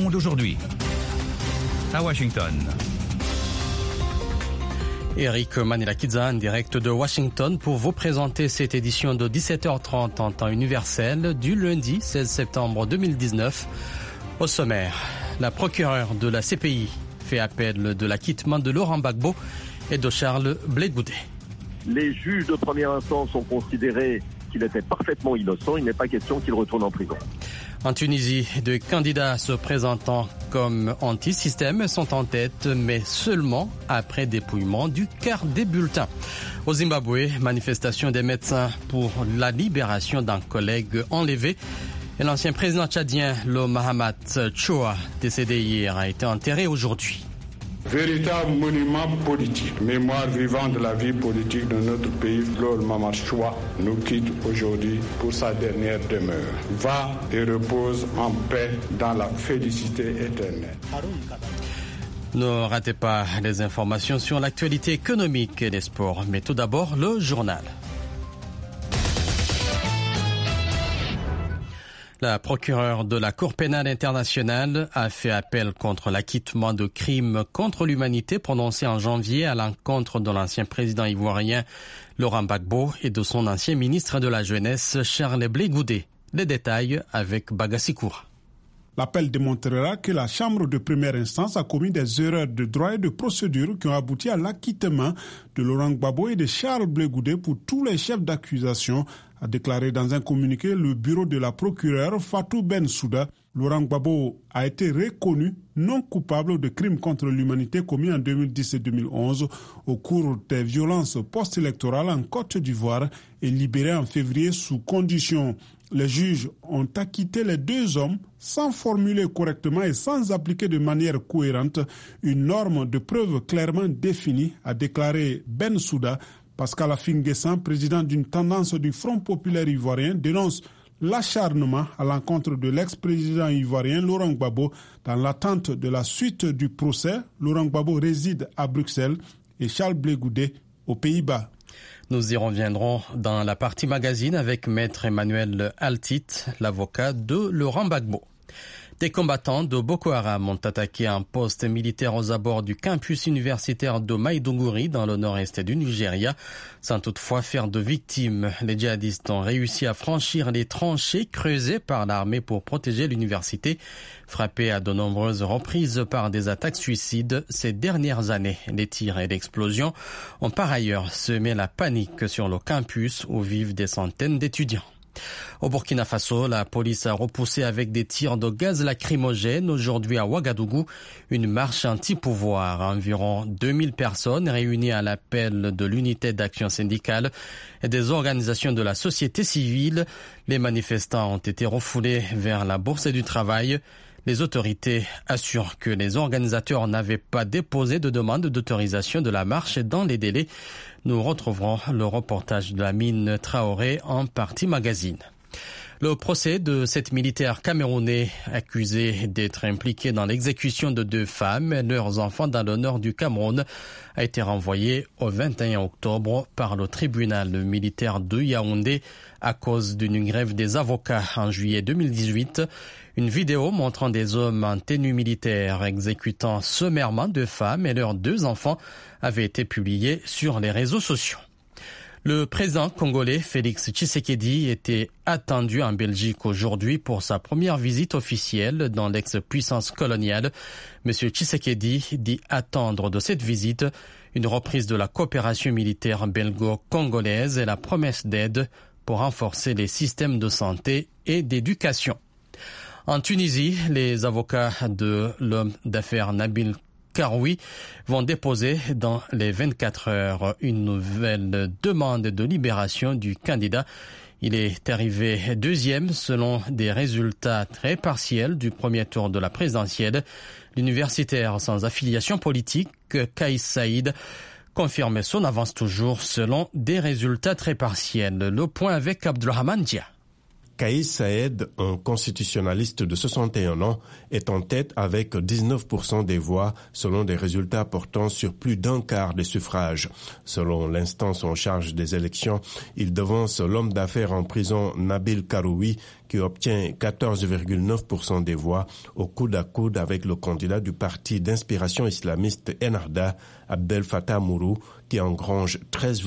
monde aujourd'hui. À Washington. Eric Manilakidza en direct de Washington pour vous présenter cette édition de 17h30 en temps universel du lundi 16 septembre 2019. Au sommaire, la procureure de la CPI fait appel de l'acquittement de Laurent Gbagbo et de Charles Blé Goudet. Les juges de première instance ont considéré qu'il était parfaitement innocent. Il n'est pas question qu'il retourne en prison. En Tunisie, deux candidats se présentant comme anti-système sont en tête, mais seulement après dépouillement du quart des bulletins. Au Zimbabwe, manifestation des médecins pour la libération d'un collègue enlevé. Et l'ancien président tchadien, le Mahamat Choa, décédé hier, a été enterré aujourd'hui. Véritable monument politique, mémoire vivante de la vie politique de notre pays, Lord Mahamat Choa nous quitte aujourd'hui pour sa dernière demeure. Va et repose en paix dans la félicité éternelle. Ne ratez pas les informations sur l'actualité économique et les sports, mais tout d'abord le journal. La procureure de la Cour pénale internationale a fait appel contre l'acquittement de crimes contre l'humanité prononcé en janvier à l'encontre de l'ancien président ivoirien Laurent Gbagbo et de son ancien ministre de la Jeunesse Charles Blé Goudet. Les détails avec Bagassi Koura. L'appel démontrera que la Chambre de première instance a commis des erreurs de droit et de procédure qui ont abouti à l'acquittement de Laurent Gbagbo et de Charles Blé Goudet pour tous les chefs d'accusation, a déclaré dans un communiqué le bureau de la procureure Fatou Bensouda. Laurent Gbagbo a été reconnu non coupable de crimes contre l'humanité commis en 2010 et 2011 au cours des violences post-électorales en Côte d'Ivoire et libéré en février sous condition. Les juges ont acquitté les deux hommes sans formuler correctement et sans appliquer de manière cohérente une norme de preuve clairement définie, a déclaré Bensouda. Pascal Affinguessan, président d'une tendance du Front populaire ivoirien, dénonce l'acharnement à l'encontre de l'ex-président ivoirien Laurent Gbagbo dans l'attente de la suite du procès. Laurent Gbagbo réside à Bruxelles et Charles Blé Goudet aux Pays-Bas. Nous y reviendrons dans la partie magazine avec Maître Emmanuel Altit, l'avocat de Laurent Gbagbo. Des combattants de Boko Haram ont attaqué un poste militaire aux abords du campus universitaire de Maïdougouri dans le nord-est du Nigeria, sans toutefois faire de victimes. Les djihadistes ont réussi à franchir les tranchées creusées par l'armée pour protéger l'université, frappée à de nombreuses reprises par des attaques suicides ces dernières années. Les tirs et l'explosion ont par ailleurs semé la panique sur le campus où vivent des centaines d'étudiants. Au Burkina Faso, la police a repoussé avec des tirs de gaz lacrymogène aujourd'hui à Ouagadougou une marche anti-pouvoir. Environ 2000 personnes réunies à l'appel de l'unité d'action syndicale et des organisations de la société civile. Les manifestants ont été refoulés vers la Bourse du Travail. Les autorités assurent que les organisateurs n'avaient pas déposé de demande d'autorisation de la marche dans les délais. Nous retrouverons le reportage de la mine Traoré en partie magazine. Le procès de 7 militaires camerounais accusés d'être impliqués dans l'exécution de 2 femmes et leurs enfants dans le nord du Cameroun a été renvoyé au 21 octobre par le tribunal militaire de Yaoundé à cause d'une grève des avocats en juillet 2018. Une vidéo montrant des hommes en tenue militaire exécutant sommairement 2 femmes et leurs 2 enfants avait été publiée sur les réseaux sociaux. Le président congolais Félix Tshisekedi était attendu en Belgique aujourd'hui pour sa première visite officielle dans l'ex-puissance coloniale. Monsieur Tshisekedi dit attendre de cette visite une reprise de la coopération militaire belgo-congolaise et la promesse d'aide pour renforcer les systèmes de santé et d'éducation. En Tunisie, les avocats de l'homme d'affaires Nabil Karoui vont déposer dans les 24 heures une nouvelle demande de libération du candidat. Il est arrivé 2e selon des résultats très partiels du premier tour de la présidentielle. L'universitaire sans affiliation politique, Kaïs Saïd, confirme son avance toujours selon des résultats très partiels. Le point avec Abdulrahman Dia. Kaïs Saïd, un constitutionnaliste de 61 ans, est en tête avec 19% des voix selon des résultats portant sur plus d'un quart des suffrages. Selon l'instance en charge des élections, il devance l'homme d'affaires en prison Nabil Karoui qui obtient 14,9% des voix au coude à coude avec le candidat du parti d'inspiration islamiste Ennahda, Abdel Fattah Mourou, qui engrange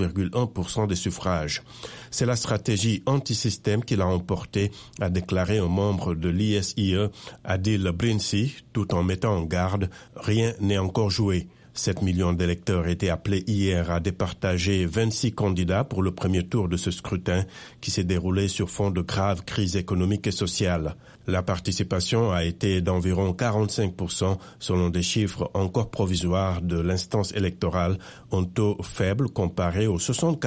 13,1% des suffrages. C'est la stratégie anti-système qui l'a emporté, a déclaré un membre de l'ISIE, Adil Brinsi, tout en mettant en garde « Rien n'est encore joué ». 7 millions d'électeurs étaient appelés hier à départager 26 candidats pour le premier tour de ce scrutin qui s'est déroulé sur fond de grave crise économique et sociale. La participation a été d'environ 45% selon des chiffres encore provisoires de l'instance électorale, un taux faible comparé aux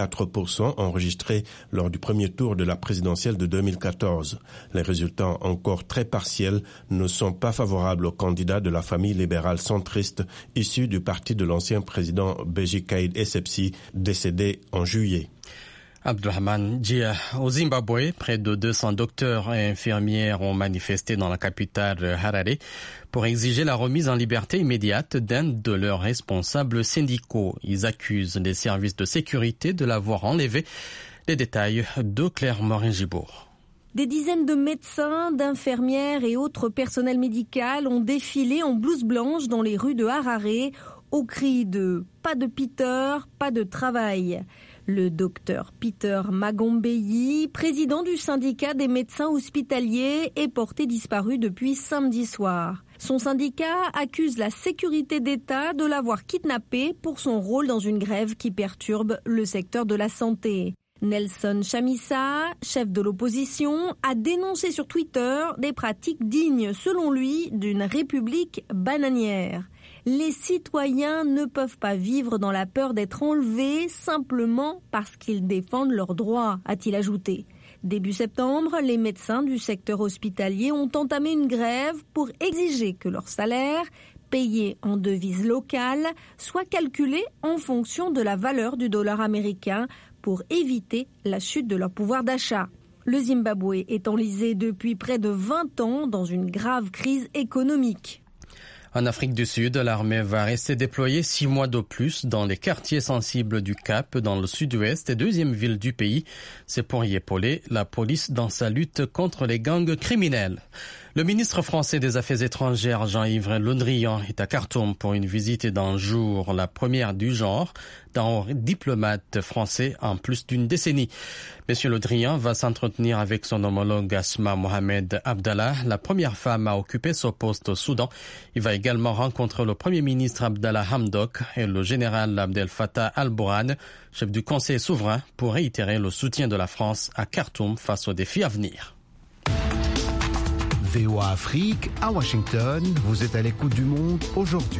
64% enregistrés lors du premier tour de la présidentielle de 2014. Les résultats encore très partiels ne sont pas favorables aux candidats de la famille libérale centriste issue du parti de l'ancien président Béji Caïd Essebsi, décédé en juillet. Abdulrahman Dia. Au Zimbabwe, près de 200 docteurs et infirmières ont manifesté dans la capitale Harare pour exiger la remise en liberté immédiate d'un de leurs responsables syndicaux. Ils accusent les services de sécurité de l'avoir enlevé. Les détails de Claire Morin-Gibourg. Des dizaines de médecins, d'infirmières et autres personnels médicaux ont défilé en blouse blanche dans les rues de Harare au cri de « Pas de Peter, pas de travail ». Le docteur Peter Magombeyi, président du syndicat des médecins hospitaliers, est porté disparu depuis samedi soir. Son syndicat accuse la sécurité d'État de l'avoir kidnappé pour son rôle dans une grève qui perturbe le secteur de la santé. Nelson Chamisa, chef de l'opposition, a dénoncé sur Twitter des pratiques dignes, selon lui, d'une république bananière. Les citoyens ne peuvent pas vivre dans la peur d'être enlevés simplement parce qu'ils défendent leurs droits, a-t-il ajouté. Début septembre, les médecins du secteur hospitalier ont entamé une grève pour exiger que leur salaire, payé en devise locale, soit calculé en fonction de la valeur du dollar américain pour éviter la chute de leur pouvoir d'achat. Le Zimbabwe est enlisé depuis près de 20 ans dans une grave crise économique. En Afrique du Sud, l'armée va rester déployée 6 mois de plus dans les quartiers sensibles du Cap, dans le sud-ouest et deuxième ville du pays. C'est pour y épauler la police dans sa lutte contre les gangs criminels. Le ministre français des Affaires étrangères, Jean-Yves Le Drian, est à Khartoum pour une visite d'un jour, la première du genre, d'un diplomate français en plus d'une décennie. Monsieur Le Drian va s'entretenir avec son homologue Asma Mohamed Abdallah, la première femme à occuper ce poste au Soudan. Il va également rencontrer le premier ministre Abdallah Hamdok et le général Abdel Fattah al-Burhan, chef du Conseil souverain, pour réitérer le soutien de la France à Khartoum face aux défis à venir. VOA Afrique, à Washington, vous êtes à l'écoute du monde aujourd'hui.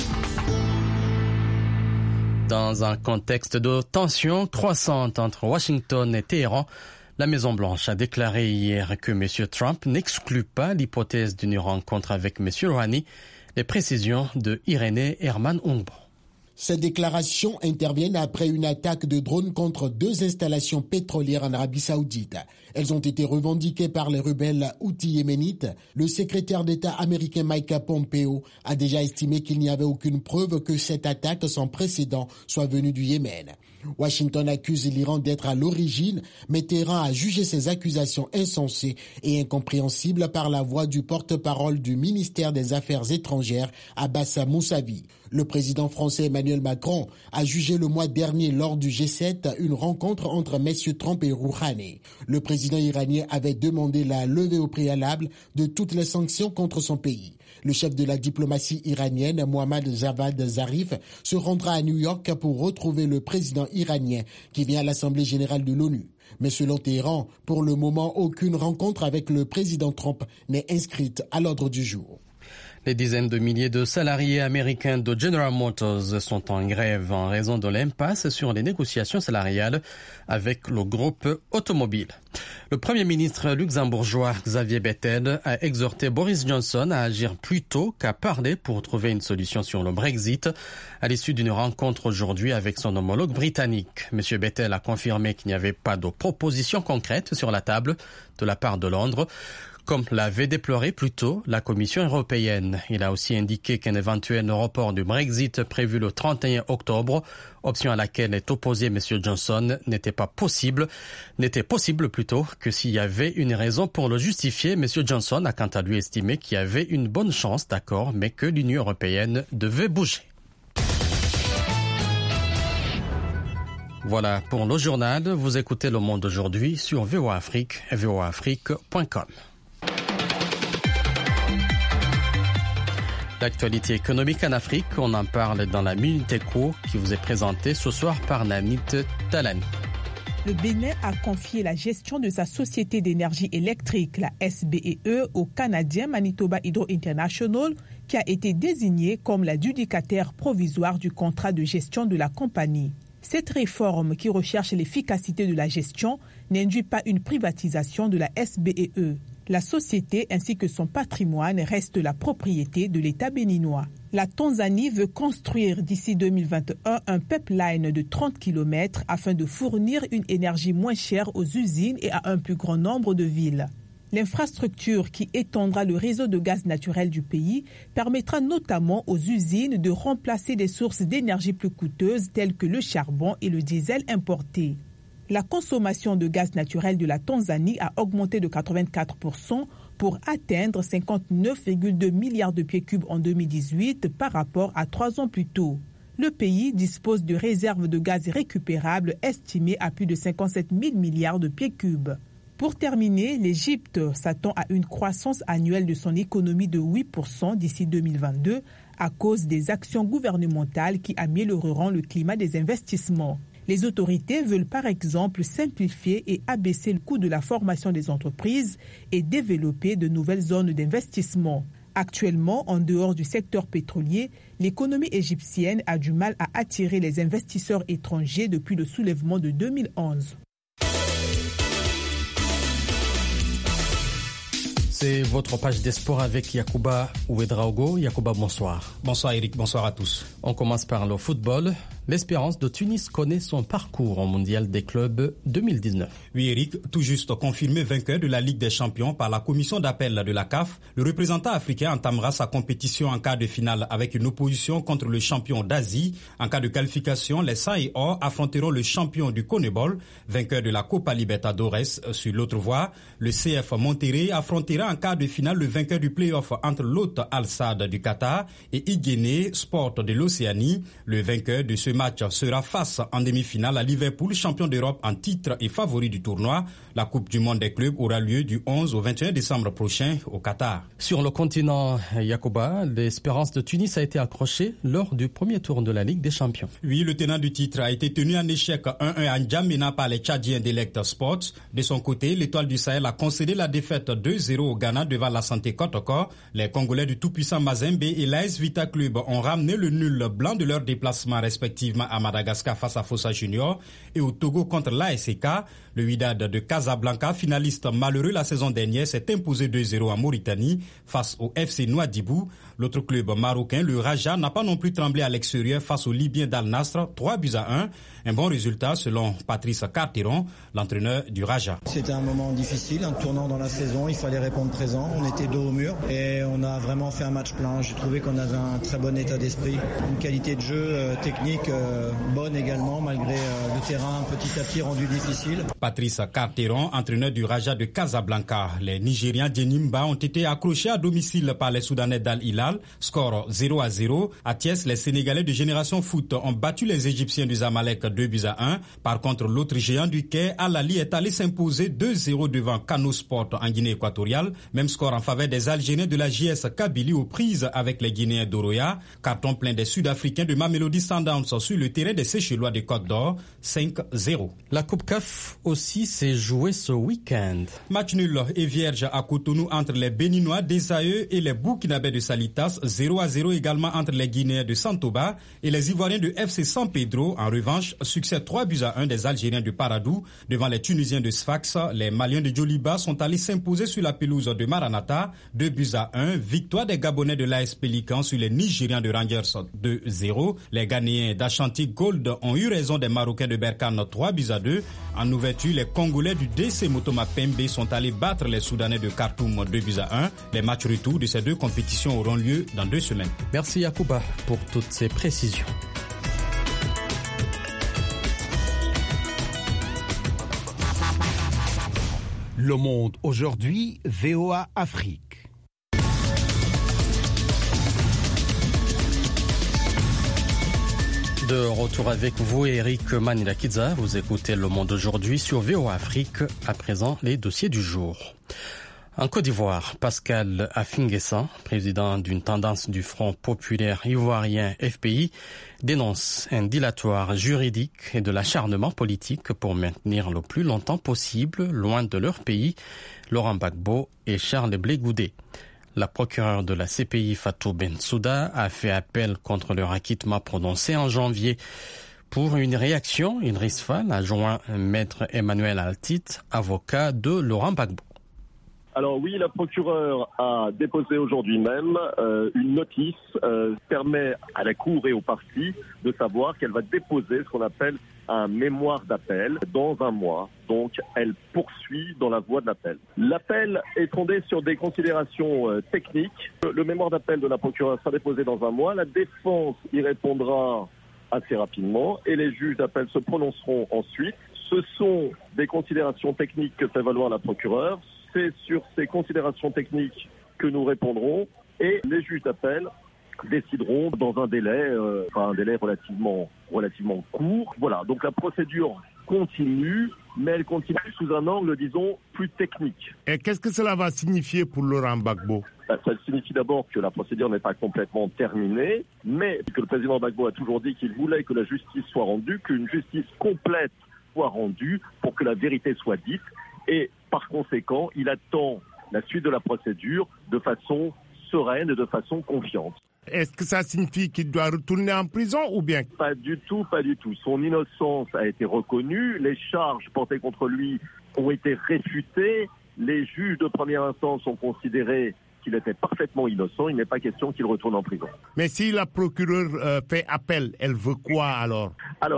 Dans un contexte de tension croissante entre Washington et Téhéran, la Maison-Blanche a déclaré hier que M. Trump n'exclut pas l'hypothèse d'une rencontre avec M. Rouhani. Les précisions de Irénée Herman Ungbo. Ces déclarations interviennent après une attaque de drones contre 2 installations pétrolières en Arabie Saoudite. Elles ont été revendiquées par les rebelles houthis yéménites. Le secrétaire d'État américain Mike Pompeo a déjà estimé qu'il n'y avait aucune preuve que cette attaque sans précédent soit venue du Yémen. Washington accuse l'Iran d'être à l'origine, mais Téhéran a jugé ces accusations insensées et incompréhensibles par la voix du porte-parole du ministère des Affaires étrangères, Abbas Moussavi. Le président français Emmanuel Macron a jugé le mois dernier lors du G7 une rencontre entre messieurs Trump et Rouhani. Le président iranien avait demandé la levée au préalable de toutes les sanctions contre son pays. Le chef de la diplomatie iranienne, Mohammad Javad Zarif, se rendra à New York pour retrouver le président iranien qui vient à l'Assemblée générale de l'ONU. Mais selon Téhéran, pour le moment, aucune rencontre avec le président Trump n'est inscrite à l'ordre du jour. Les dizaines de milliers de salariés américains de General Motors sont en grève en raison de l'impasse sur les négociations salariales avec le groupe automobile. Le Premier ministre luxembourgeois Xavier Bettel a exhorté Boris Johnson à agir plus tôt qu'à parler pour trouver une solution sur le Brexit à l'issue d'une rencontre aujourd'hui avec son homologue britannique. M. Bettel a confirmé qu'il n'y avait pas de proposition concrète sur la table de la part de Londres. comme l'avait déploré plus tôt la Commission européenne. Il a aussi indiqué qu'un éventuel report du Brexit prévu le 31 octobre, option à laquelle est opposé M. Johnson, n'était possible plutôt que s'il y avait une raison pour le justifier. M. Johnson a quant à lui estimé qu'il y avait une bonne chance d'accord, mais que l'Union européenne devait bouger. Voilà pour le journal. Vous écoutez Le Monde aujourd'hui sur VOA Afrique et voaafrique.com. L'actualité économique en Afrique, on en parle dans la Minute Éco qui vous est présentée ce soir par Nanit Talani. Le Bénin a confié la gestion de sa société d'énergie électrique, la SBEE, au Canadien Manitoba Hydro International, qui a été désigné comme l'adjudicataire provisoire du contrat de gestion de la compagnie. Cette réforme, qui recherche l'efficacité de la gestion, n'induit pas une privatisation de la SBEE. La société ainsi que son patrimoine restent la propriété de l'État béninois. La Tanzanie veut construire d'ici 2021 un pipeline de 30 km afin de fournir une énergie moins chère aux usines et à un plus grand nombre de villes. L'infrastructure qui étendra le réseau de gaz naturel du pays permettra notamment aux usines de remplacer des sources d'énergie plus coûteuses telles que le charbon et le diesel importés. La consommation de gaz naturel de la Tanzanie a augmenté de 84% pour atteindre 59,2 milliards de pieds cubes en 2018 par rapport à 3 ans plus tôt. Le pays dispose de réserves de gaz récupérables estimées à plus de 57 000 milliards de pieds cubes. Pour terminer, l'Égypte s'attend à une croissance annuelle de son économie de 8% d'ici 2022 à cause des actions gouvernementales qui amélioreront le climat des investissements. Les autorités veulent par exemple simplifier et abaisser le coût de la formation des entreprises et développer de nouvelles zones d'investissement. Actuellement, en dehors du secteur pétrolier, l'économie égyptienne a du mal à attirer les investisseurs étrangers depuis le soulèvement de 2011. C'est votre page des sports avec Yacouba Ouedraogo. Yacouba, bonsoir. Bonsoir Eric, bonsoir à tous. On commence par le football. L'Espérance de Tunis connaît son parcours au mondial des clubs 2019. Oui Eric, tout juste confirmé vainqueur de la Ligue des Champions par la commission d'appel de la CAF, le représentant africain entamera sa compétition en quart de finale avec une opposition contre le champion d'Asie. En cas de qualification, les Saints et Or affronteront le champion du CONMEBOL, vainqueur de la Copa Libertadores. Sur l'autre voie, le CF Monterrey affrontera en quart de finale le vainqueur du play-off entre l'hôte Al-Sadd du Qatar et Iguinée Sport de l'Océanie. Le vainqueur de ce match sera face en demi-finale à Liverpool, champion d'Europe en titre et favori du tournoi. La Coupe du monde des clubs aura lieu du 11 au 21 décembre prochain au Qatar. Sur le continent, Yacouba, l'Espérance de Tunis a été accrochée lors du premier tour de la Ligue des Champions. Oui, le tenant du titre a été tenu en échec 1-1 à N'Djamena par les Tchadiens d'Elect Sports. De son côté, l'Étoile du Sahel a concédé la défaite 2-0 au Ghana devant la Santé Kotoko. Les Congolais du tout-puissant Mazembe et l'AS Vita Club ont ramené le nul blanc de leur déplacement respectivement à Madagascar face à Fossa Junior et au Togo contre l'ASK. Le Wydad de Casablanca, finaliste malheureux la saison dernière, s'est imposé 2-0 en Mauritanie face au FC Nouadhibou. L'autre club marocain, le Raja, n'a pas non plus tremblé à l'extérieur face au Libyen d'Al Nasr, 3-1. Un bon résultat selon Patrice Carteron, l'entraîneur du Raja. C'était un moment difficile, un tournant dans la saison, il fallait répondre présent. On était dos au mur et on a vraiment fait un match plein. J'ai trouvé qu'on avait un très bon état d'esprit, une qualité de jeu technique bonne également, malgré le terrain petit à petit rendu difficile. Patrice Carteron, entraîneur du Raja de Casablanca. Les Nigérians d'Enimba ont été accrochés à domicile par les Soudanais d'Al-Hilal. Score 0-0. À Thiès, les Sénégalais de Génération Foot ont battu les Égyptiens du Zamalek 2-1. Par contre, l'autre géant du quai, Al-Ali, est allé s'imposer 2-0 devant Kano Sport en Guinée équatoriale. Même score en faveur des Algériens de la JS Kabylie aux prises avec les Guinéens d'Oroya. Carton plein des Sud-Africains de Mamelodi Sundowns sur le terrain des Seychellois de Côte d'Or, 5-0. La Coupe CAF aussi s'est jouée ce week-end. Match nul et vierge à Cotonou entre les Béninois d'Esaïeux et les Burkinabés de Salitas, 0-0 également entre les Guinéens de Santoba et les Ivoiriens de FC San Pedro. En revanche, succès 3-1 des Algériens de Paradou devant les Tunisiens de Sfax. Les Maliens de Djoliba sont allés s'imposer sur la pelouse de Maranatha, 2-1. Victoire des Gabonais de l'AS Pélican sur les Nigérians de Rangers, 2-0. Les Ghanéens d'HK Ashanti Gold ont eu raison des Marocains de Berkane 3-2. En ouverture, les Congolais du DC Motoma Pembe sont allés battre les Soudanais de Khartoum 2-1. Les matchs retour de ces deux compétitions auront lieu dans 2 semaines. Merci Yacouba pour toutes ces précisions. Le Monde aujourd'hui, VOA Afrique. De retour avec vous, Eric Manilakidza. Vous écoutez Le Monde aujourd'hui sur VOA Afrique. À présent, les dossiers du jour. En Côte d'Ivoire, Pascal Afingessa, président d'une tendance du Front populaire ivoirien FPI, dénonce un dilatoire juridique et de l'acharnement politique pour maintenir le plus longtemps possible, loin de leur pays, Laurent Gbagbo et Charles Blé Goudé. La procureure de la CPI, Fatou Bensouda, a fait appel contre leur acquittement prononcé en janvier. Pour une réaction, Idriss Fall a joint Maître Emmanuel Altit, avocat de Laurent Gbagbo. Alors oui, la procureure a déposé aujourd'hui même une notice permet à la Cour et aux parties de savoir qu'elle va déposer ce qu'on appelle un mémoire d'appel dans un mois. Donc elle poursuit dans la voie de l'appel. L'appel est fondé sur des considérations techniques. Le mémoire d'appel de la procureure sera déposé dans un mois. La défense y répondra assez rapidement et les juges d'appel se prononceront ensuite. Ce sont des considérations techniques que fait valoir la procureure. C'est sur ces considérations techniques que nous répondrons et les juges d'appel décideront dans un délai relativement court. Voilà, donc la procédure continue, mais elle continue sous un angle, disons, plus technique. Et qu'est-ce que cela va signifier pour Laurent Gbagbo ? Ça signifie d'abord que la procédure n'est pas complètement terminée, mais que le président Gbagbo a toujours dit qu'il voulait que la justice soit rendue, qu'une justice complète soit rendue pour que la vérité soit dite. Et par conséquent, il attend la suite de la procédure de façon sereine et de façon confiante. Est-ce que ça signifie qu'il doit retourner en prison ou bien ? Pas du tout. Son innocence a été reconnue, les charges portées contre lui ont été réfutées, les juges de première instance ont considéré qu'il était parfaitement innocent, il n'est pas question qu'il retourne en prison. Mais si la procureure fait appel, elle veut quoi alors ?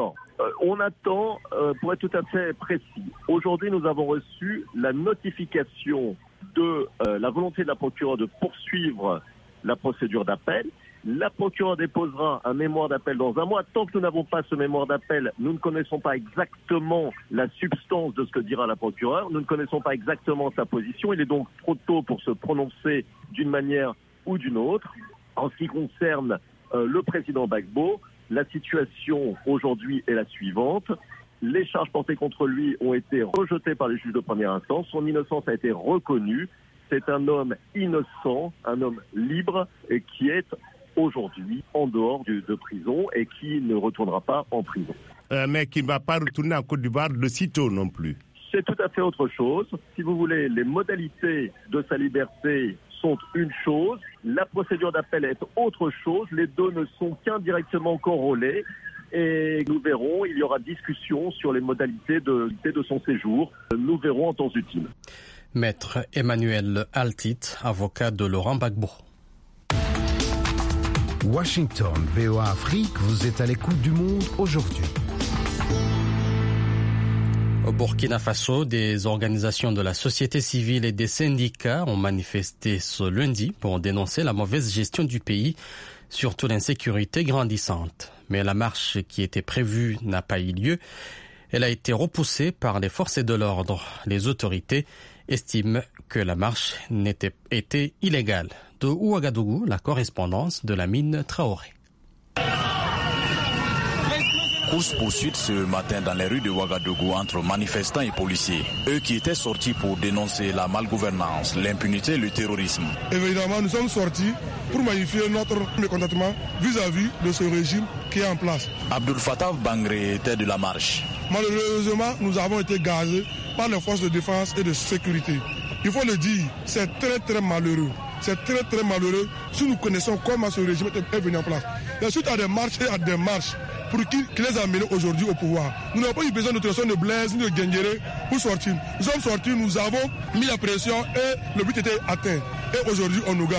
On attend, pour être tout à fait précis, aujourd'hui nous avons reçu la notification de la volonté de la procureure de poursuivre la procédure d'appel. La procureure déposera un mémoire d'appel dans un mois. Tant que nous n'avons pas ce mémoire d'appel, nous ne connaissons pas exactement la substance de ce que dira la procureure. Nous ne connaissons pas exactement sa position. Il est donc trop tôt pour se prononcer d'une manière ou d'une autre. En ce qui concerne le président Gbagbo, la situation aujourd'hui est la suivante. Les charges portées contre lui ont été rejetées par les juges de première instance. Son innocence a été reconnue. C'est un homme innocent, un homme libre et qui est aujourd'hui en dehors de prison et qui ne retournera pas en prison. Mais qui ne va pas retourner en Côte d'Ivoire de sitôt non plus. C'est tout à fait autre chose. Si vous voulez, les modalités de sa liberté sont une chose, la procédure d'appel est autre chose, les deux ne sont qu'indirectement corrélés et nous verrons, il y aura discussion sur les modalités de son séjour, nous verrons en temps utile. Maître Emmanuel Altit, avocat de Laurent Gbagbo. Washington, VOA Afrique, vous êtes à l'écoute du Monde aujourd'hui. Au Burkina Faso, des organisations de la société civile et des syndicats ont manifesté ce lundi pour dénoncer la mauvaise gestion du pays, surtout l'insécurité grandissante. Mais la marche qui était prévue n'a pas eu lieu. Elle a été repoussée par les forces de l'ordre. Les autorités estiment que la marche était illégale. De Ouagadougou, la correspondance de la mine Traoré. Course-poursuite ce matin dans les rues de Ouagadougou entre manifestants et policiers. Eux qui étaient sortis pour dénoncer la malgouvernance, l'impunité et le terrorisme. Évidemment, nous sommes sortis pour magnifier notre mécontentement vis-à-vis de ce régime qui est en place. Abdul Fattah Bangré était de la marche. Malheureusement, nous avons été gazés par les forces de défense et de sécurité. Il faut le dire, c'est très malheureux. C'est très malheureux si nous connaissons comment ce régime est venu en place. Et suite à des marches et à des marches pour qui les a menés aujourd'hui au pouvoir. Nous n'avons pas eu besoin de pression de Blaise ni de Guengéré pour sortir. Nous sommes sortis, nous avons mis la pression et le but était atteint. Et aujourd'hui, on nous gaze.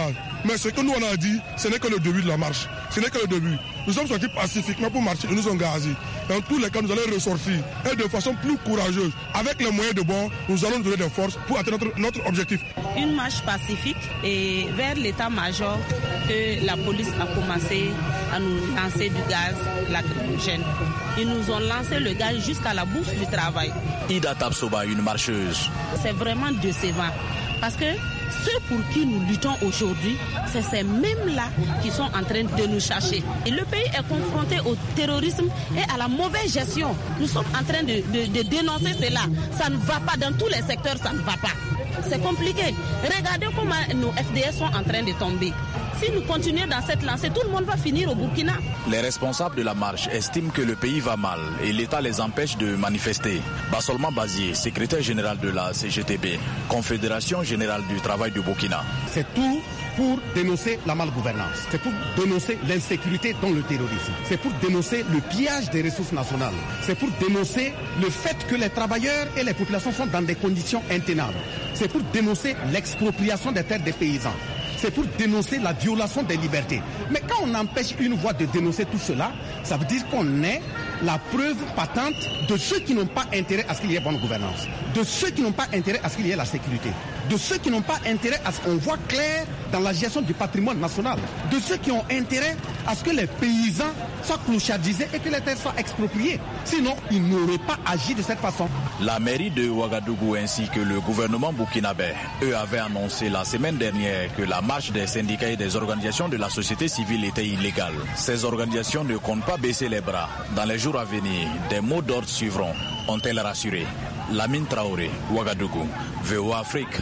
Mais ce que nous on a dit, ce n'est que le début de la marche. Ce n'est que le début. Nous sommes sortis pacifiquement pour marcher et nous sommes gazés. Dans tous les cas, nous allons ressortir et de façon plus courageuse. Avec les moyens de bord, nous allons nous donner des forces pour atteindre notre objectif. Une marche pacifique et vers l'état-major que la police a commencé à nous lancer du gaz lacrymogène. Ils nous ont lancé le gaz jusqu'à la bourse du travail. Ida Tapsoba, une marcheuse. C'est vraiment décevant parce que ceux pour qui nous luttons aujourd'hui, c'est ces mêmes-là qui sont en train de nous chercher. Et le pays est confronté au terrorisme et à la mauvaise gestion. Nous sommes en train de dénoncer cela. Ça ne va pas dans tous les secteurs, ça ne va pas. C'est compliqué. Regardez comment nos FDS sont en train de tomber. Si nous continuons dans cette lancée, tout le monde va finir au Burkina. Les responsables de la marche estiment que le pays va mal et l'État les empêche de manifester. Bassolman Bazié, secrétaire général de la CGTB, Confédération générale du travail du Burkina. C'est tout pour dénoncer la malgouvernance, c'est pour dénoncer l'insécurité dans le terrorisme, c'est pour dénoncer le pillage des ressources nationales, c'est pour dénoncer le fait que les travailleurs et les populations sont dans des conditions intenables, c'est pour dénoncer l'expropriation des terres des paysans. C'est pour dénoncer la violation des libertés. Mais quand on empêche une voix de dénoncer tout cela, ça veut dire qu'on est la preuve patente de ceux qui n'ont pas intérêt à ce qu'il y ait bonne gouvernance, de ceux qui n'ont pas intérêt à ce qu'il y ait la sécurité, de ceux qui n'ont pas intérêt à ce qu'on voit clair dans la gestion du patrimoine national, de ceux qui ont intérêt à ce que les paysans soient clochardisés et que les terres soient expropriées. Sinon, ils n'auraient pas agi de cette façon. La mairie de Ouagadougou ainsi que le gouvernement burkinabé, eux, avaient annoncé la semaine dernière que la marche des syndicats et des organisations de la société civile était illégale. Ces organisations ne comptent pas baisser les bras. Dans les jours à venir, des mots d'ordre suivront, ont-elles rassuré. Lamine Traoré, Ouagadougou, VOA Afrique.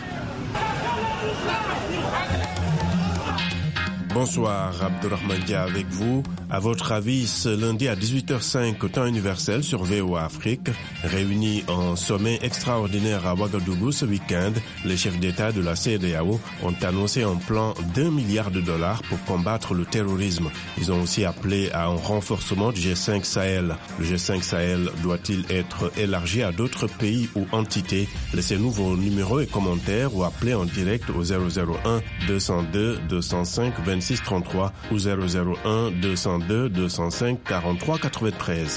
Bonsoir, Abdurrahman Dia avec vous. À votre avis, ce lundi à 18h05 au temps universel sur VOA Afrique, réunis en sommet extraordinaire à Ouagadougou ce week-end, les chefs d'État de la CEDEAO ont annoncé un plan d'$1 milliard pour combattre le terrorisme. Ils ont aussi appelé à un renforcement du G5 Sahel. Le G5 Sahel doit-il être élargi à d'autres pays ou entités? Laissez-nous vos numéros et commentaires ou appelez en direct au 001 202 205 2633 ou 001 202 205 43 93.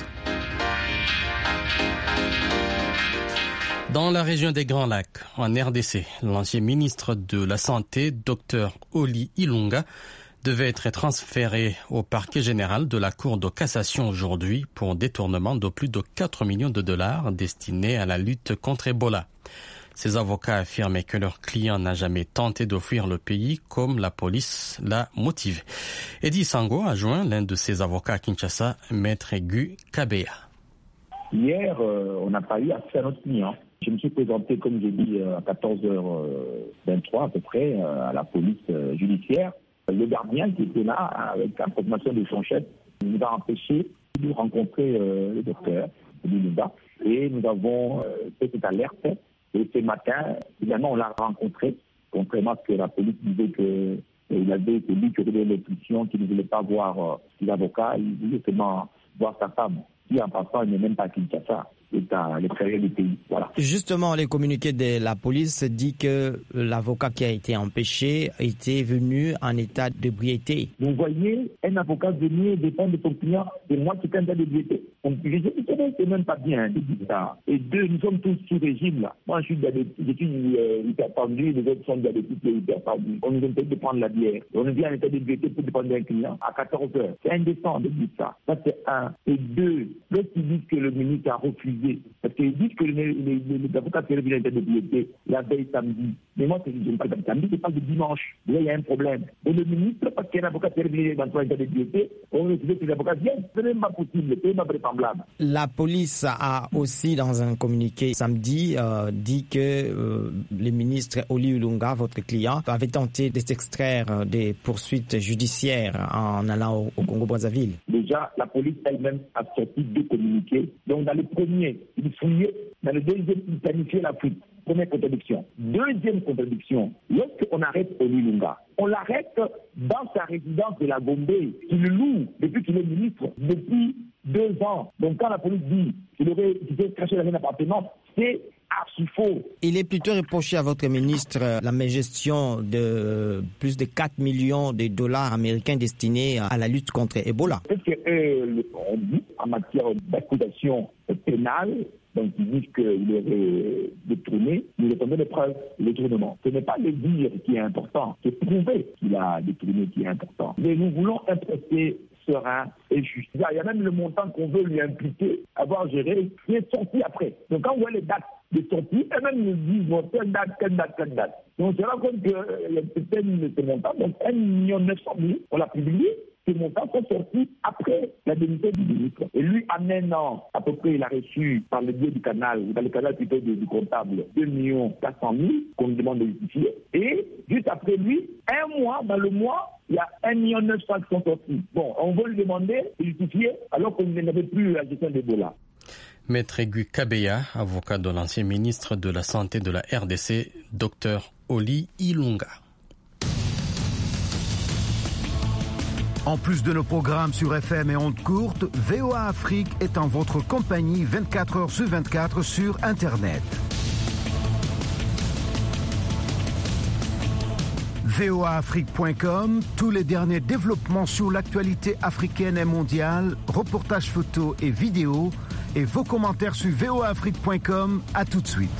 Dans la région des Grands Lacs, en RDC, l'ancien ministre de la Santé, Dr Oli Ilunga, devait être transféré au parquet général de la Cour de cassation aujourd'hui pour détournement de plus de 4 millions de dollars destinés à la lutte contre Ebola. Ses avocats affirmaient que leur client n'a jamais tenté de fuir le pays comme la police l'a motivé. Eddie Sango a joint l'un de ses avocats à Kinshasa, Maître Gu Kabeya. Hier, on n'a pas eu accès à notre client. Je me suis présenté, comme j'ai dit, à 14h23 à peu près, à la police judiciaire. Le gardien qui était là, avec la confirmation de son chef, nous a empêché de rencontrer le docteur Lula. Et nous avons fait cette alerte. Et ce matin, évidemment, on l'a rencontré, contrairement à ce que la police disait qu'il avait été lui qui avait l'intuition, qu'il ne voulait pas voir ses avocats, il voulait seulement voir sa femme. Qui, en passant, il n'est même pas à Kinshasa, c'est à l'extérieur du pays. Voilà. Justement, les communiqués de la police dit que l'avocat qui a été empêché était venu en état d'ébriété. Vous voyez, un avocat venu dépendre de son client, et moi qui suis en état d'ébriété. Donc, je dis que c'est même pas bien de dire ça. Et deux, nous sommes tous sous régime là. Moi, je suis hyper tendu, les autres sont diabétiques et hyper tendus. On nous interdit de prendre la bière. On nous dit en état d'ébriété pour dépendre d'un client à 14h. C'est indécent de dire ça. Ça, c'est un. Et deux, lorsqu'ils disent que le ministre a refusé, parce qu'ils disent que les avocats qui reviennent en état d'ébriété la veille samedi. Mais moi, je ne parle pas de samedi, je parle de dimanche. Là, il y a un problème. Et le ministre, parce qu'il y a un avocat qui revient en état d'ébriété, on refuse que les avocats viennent. Ce n'est pas possible, ce n'est pas vraisemblable. La police a aussi, dans un communiqué samedi, dit que le ministre Oli Ilunga, votre client, avait tenté de s'extraire des poursuites judiciaires en allant au Congo-Brazzaville. Déjà, la police elle-même a sorti 2 communiqués. Donc, dans le premier, il fouillait. Dans le deuxième, il planifiait la fuite. Première contradiction. Deuxième contradiction, lorsqu'on arrête Oli Ilunga, on l'arrête dans sa résidence de la Gombe, qu'il loue depuis qu'il est ministre, depuis 2 ans. Donc quand la police dit qu'il s'est caché dans un appartement, c'est archi faux. Il est plutôt reproché à votre ministre la mégestion de plus de 4 millions de dollars américains destinés à la lutte contre Ebola. Qu'est-ce qu'on dit en matière d'accusation pénale? Donc, ils disent qu'il aurait détourné, nous répondons les preuves, le détournement. Ce n'est pas le dire qui est important, c'est prouver qu'il a détourné qui est important. Mais nous voulons un procès serein et juste. Il y a même le montant qu'on veut lui impliquer, avoir géré, qui est sorti après. Donc, quand on voit les dates de sortie, eux-mêmes nous disent, bon, telle date. Donc, on se rend compte que ce montant, donc 1 900 000, on l'a publié. Ces montants sont sortis après la démission du ministre. Et lui, en un an, à peu près, il a reçu par le biais du canal, ou dans le canal plutôt du comptable, 2 400 000 qu'on lui demande de justifier. Et juste après lui, un mois, dans le mois, il y a 1 900 000 qui sont sortis. Bon, on veut lui demander de justifier alors qu'on n'avait plus la gestion d'Ebola. Maître Egu Kabeya, avocat de l'ancien ministre de la Santé de la RDC, Dr Oli Ilunga. En plus de nos programmes sur FM et ondes courtes, VOA Afrique est en votre compagnie 24 heures sur 24 sur Internet. voaafrique.com, tous les derniers développements sur l'actualité africaine et mondiale, reportages photos et vidéos, et vos commentaires sur voaafrique.com. À tout de suite.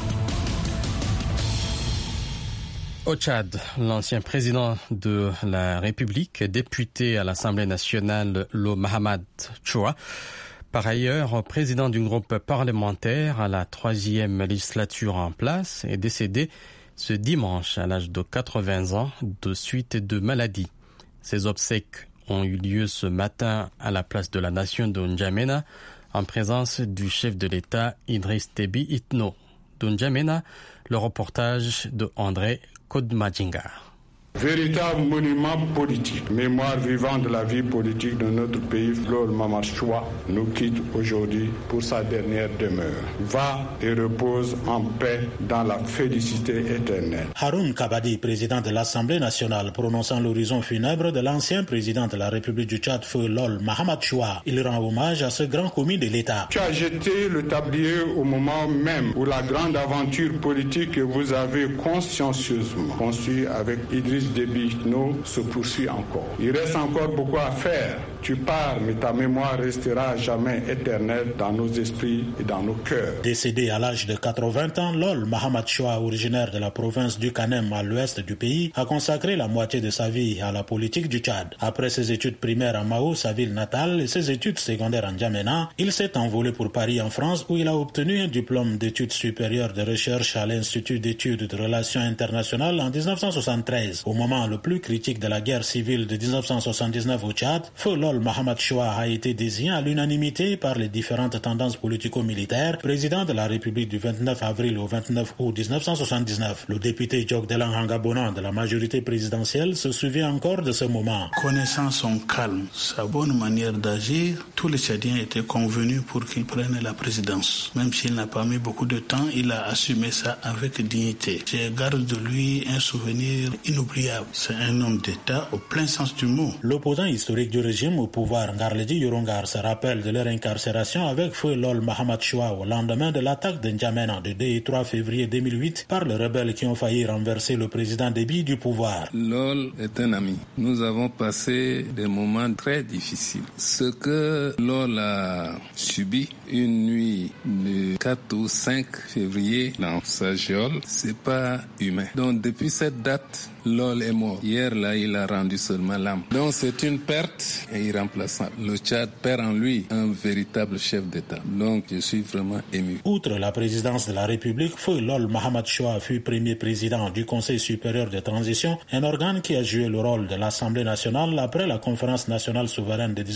Au Tchad, l'ancien président de la République, député à l'Assemblée nationale, Lo Mahamat Choua, par ailleurs président du groupe parlementaire à la 3e législature en place, est décédé ce dimanche à l'âge de 80 ans de suite de maladie. Ses obsèques ont eu lieu ce matin à la place de la Nation de N'Djamena en présence du chef de l'État Idriss Déby Itno. De N'Djamena, le reportage de André Kodmadjinga. Véritable monument politique, mémoire vivante de la vie politique de notre pays, Lol Mahamat Choua nous quitte aujourd'hui pour sa dernière demeure. Va et repose en paix dans la félicité éternelle. Haroun Kabadi, président de l'Assemblée nationale, prononçant l'horizon funèbre de l'ancien président de la République du Tchad, feu Lol Mahamat Choua. Il rend hommage à ce grand commis de l'État. Tu as jeté le tablier au moment même où la grande aventure politique que vous avez consciencieusement construite avec Idriss Déby Itno se poursuit encore. Il reste encore beaucoup à faire. Tu pars, mais ta mémoire restera jamais éternelle dans nos esprits et dans nos cœurs. Décédé à l'âge de 80 ans, Lol Mahamat Choua, originaire de la province du Kanem à l'ouest du pays, a consacré la moitié de sa vie à la politique du Tchad. Après ses études primaires à Mao, sa ville natale, et ses études secondaires en N'Djamena, il s'est envolé pour Paris en France où il a obtenu un diplôme d'études supérieures de recherche à l'Institut d'études de relations internationales en 1973. Au moment le plus critique de la guerre civile de 1979 au Tchad, feu Lol Mahamat Choua a été désigné à l'unanimité par les différentes tendances politico-militaires président de la République du 29 avril au 29 août 1979. Le député Djokdelang Hangabona de la majorité présidentielle se souvient encore de ce moment. Connaissant son calme, sa bonne manière d'agir, tous les Tchadiens étaient convenus pour qu'il prenne la présidence. Même s'il n'a pas mis beaucoup de temps, il a assumé ça avec dignité. Je garde de lui un souvenir inoubliable. C'est un homme d'État au plein sens du mot. L'opposant historique du régime au pouvoir, Ngarledi Yorongar, se rappelle de leur incarcération avec feu Lol Mahamat Choua au lendemain de l'attaque de N'Djamena de 2 et 3 février 2008 par les rebelles qui ont failli renverser le président Déby du pouvoir. Lol est un ami. Nous avons passé des moments très difficiles. Ce que Lol a subi une nuit de 4 ou 5 février dans sa geôle, c'est pas humain. Donc depuis cette date, Lol est mort. Hier, là, il a rendu seulement l'âme. Donc, c'est une perte irremplaçable. Le Tchad perd en lui un véritable chef d'État. Donc, je suis vraiment ému. Outre la présidence de la République, feu Lol Mahamat Choua fut premier président du Conseil supérieur de transition, un organe qui a joué le rôle de l'Assemblée nationale après la conférence nationale souveraine de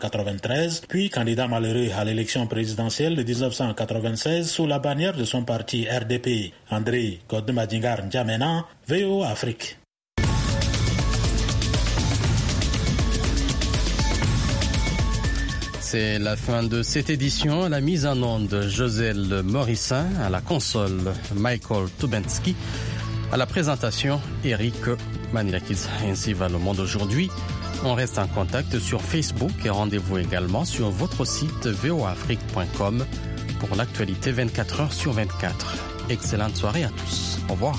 1993, puis candidat malheureux à l'élection présidentielle de 1996 sous la bannière de son parti RDP. André Kodmadjingar N'Djamena, VOA Afrique. C'est la fin de cette édition. À la mise en onde, Joselle Morissin, à la console, Michael Tubensky, à la présentation, Eric Manilakis. Ainsi va le monde aujourd'hui. On reste en contact sur Facebook et rendez-vous également sur votre site voaafrique.com pour pour l'actualité 24 heures sur 24. Excellente soirée à tous. Au revoir.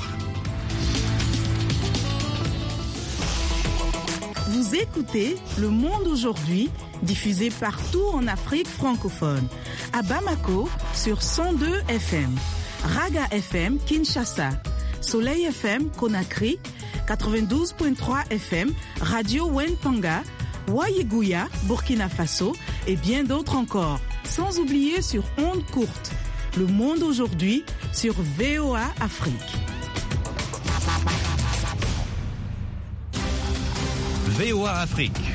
Vous écoutez Le Monde aujourd'hui, diffusé partout en Afrique francophone. À Bamako, sur 102 FM. Raga FM, Kinshasa. Soleil FM, Conakry. 92.3 FM, Radio Wenpanga. Wayeguya, Burkina Faso. Et bien d'autres encore. Sans oublier sur ondes courtes. Le Monde aujourd'hui, sur VOA Afrique. VOA Afrique.